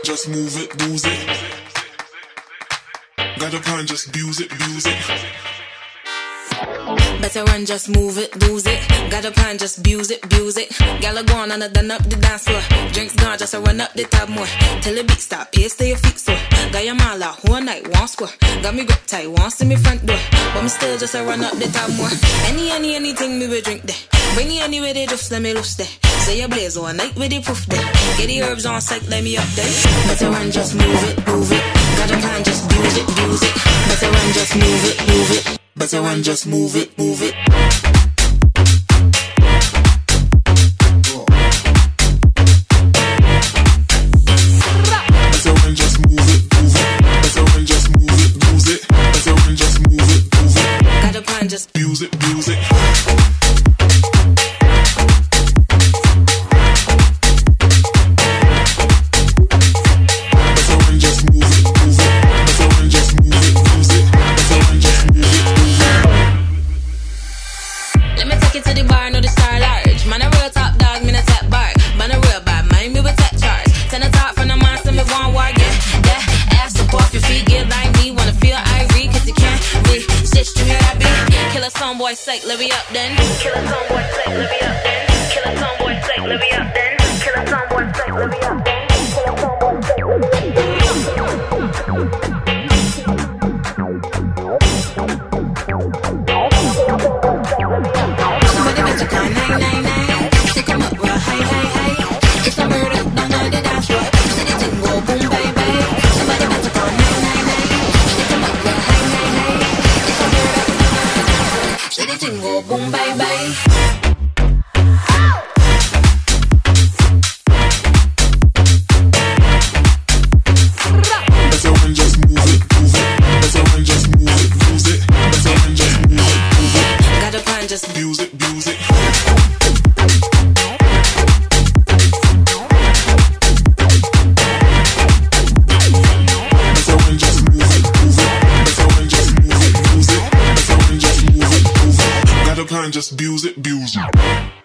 just move it, lose it. Got a plan, just abuse it, abuse it. Better run, just move it, lose it. Got a plan, just abuse it, abuse it. Gala gone and I done up the dance floor. Drinks gone, just a run up the tab more. Till the beat stop, pace to your feet sore. Got your man out, whole night, one score. Got me grip tight, one see me front door. But me still just a run up the tab more. Anything me will drink there. Bring you anywhere they just let me loose there. Say you blaze all night with the proof there. Get the herbs on sight, let me up there. Better run, just move it, move it. Got a plan, just abuse it, abuse it. Better run, just move it, move it. Better run, just move it, move it. Better run, just move it, move it. Better run, just move it, lose it. Better run, just move it, move it. Got a plan, just abuse it, abuse it. Boy sick, let me up then. Kill a song boy sick, let me up then. Kill a song boy sick, let me up then. Kill a song boy sick, let me up then. Kill a song boy sick, let me up then. Somebody better call 999. Stick 'em up real high. It's a murder, don't know the dance floor. See the thing go boom, baby. Somebody better call 999. Stick 'em up real high. It's a murder. Say the thing go boom, bye bye. Better run, just move it, move it. Better run, just move it, lose it. Better run, just move it, move it. Got a plan, just abuse it, abuse it. Better run, just move it, move it. Better run, just move it, lose it. Better run, just move it, move it. Got a plan, just abuse it, abuse it.